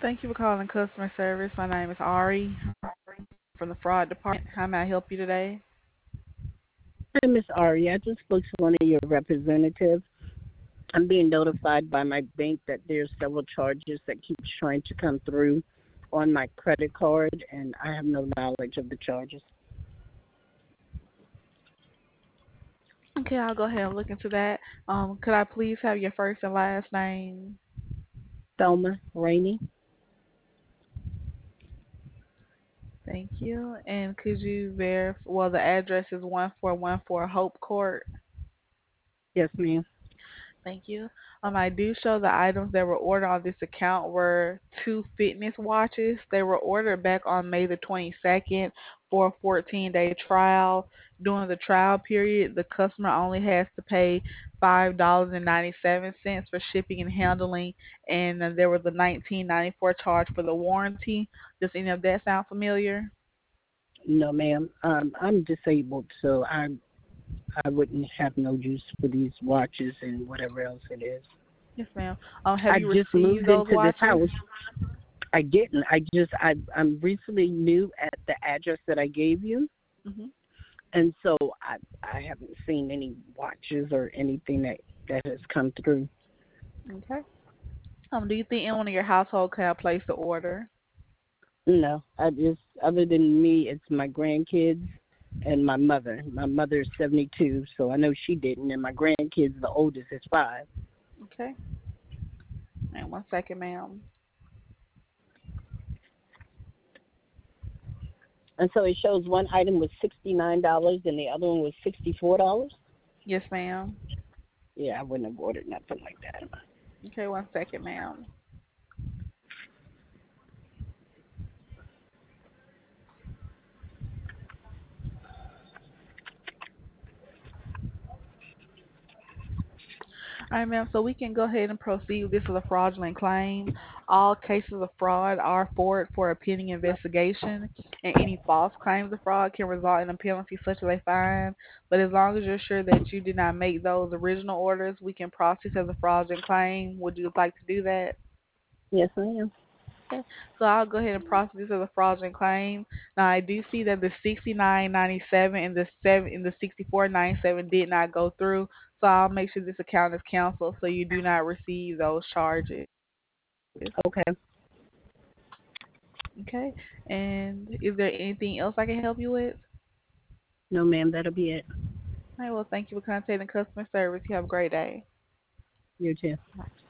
Thank you for calling customer service. My name is Ari from the fraud department. How may I help you today? Hi, Miss Ari. I just spoke to one of your representatives. I'm being notified by my bank that there's several charges that keep trying to come through on my credit card, and I have no knowledge of the charges. Okay, I'll go ahead and look into that. Could I please have your first and last name? Thelma Rainey, Thank you. And could you verify? Well, the address is 1414 Hope Court. yes, ma'am. Thank you. I do show the items that were ordered on this account were two fitness watches. They were ordered back on May the 22nd for a 14-day trial. During the trial period, the customer only has to pay $5.97 for shipping and handling, and there was a 19.94 charge for the warranty. Does any of that sound familiar? No, ma'am. I'm disabled, so I wouldn't have no use for these watches and whatever else it is. Yes, ma'am. Have I you just received moved those into this watches? house. I didn't. I'm recently new at the address that I gave you. Hmm. And so I haven't seen any watches or anything that has come through. Okay. Do you think anyone in your household can place the order? No, I just other than me, it's my grandkids and my mother. My mother's 72, so I know she didn't. And my grandkids, the oldest is 5. Okay. And one second, ma'am. And so it shows one item was $69 and the other one was $64. Yes, ma'am. Yeah, I wouldn't have ordered nothing like that. Okay, one second, ma'am. All right, ma'am. So we can go ahead and proceed. This is a fraudulent claim. All cases of fraud are forwarded for a pending investigation, and any false claims of fraud can result in a penalty such as a fine. But as long as you're sure that you did not make those original orders, we can process as a fraudulent claim. Would you like to do that? Yes, I am. Okay, so I'll go ahead and process this as a fraudulent claim. Now I do see that the 69.97 and the 64.97 did not go through, so I'll make sure this account is canceled so you do not receive those charges. Okay. Okay, and is there anything else I can help you with? No, ma'am, that'll be it. All right, well, thank you for contacting customer service. You have a great day. You too.